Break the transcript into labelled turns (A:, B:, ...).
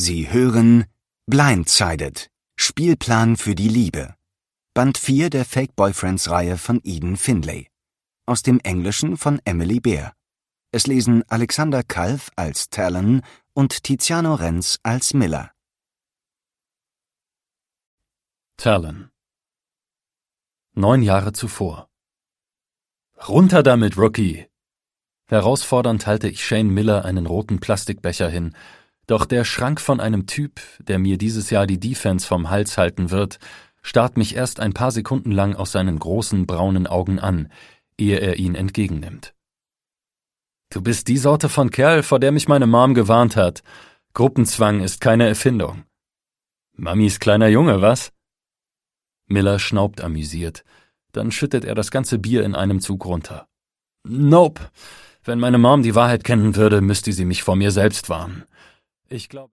A: Sie hören Blindsided – Spielplan für die Liebe. Band 4 der Fake Boyfriends-Reihe von Eden Findlay. Aus dem Englischen von Emily Beer. Es lesen Alexander Kalf als Talon und Tiziano Renz als Miller.
B: Talon. 9 Jahre zuvor. »Runter damit, Rookie!« Herausfordernd halte ich Shane Miller einen roten Plastikbecher hin, doch der Schrank von einem Typ, der mir dieses Jahr die Defense vom Hals halten wird, starrt mich erst ein paar Sekunden lang aus seinen großen braunen Augen an, ehe er ihn entgegennimmt. »Du bist die Sorte von Kerl, vor der mich meine Mom gewarnt hat. Gruppenzwang ist keine Erfindung.« »Mamis kleiner Junge, was?« Miller schnaubt amüsiert, dann schüttet er das ganze Bier in einem Zug runter. »Nope. Wenn meine Mom die Wahrheit kennen würde, müsste sie mich vor mir selbst warnen. Ich glaube...«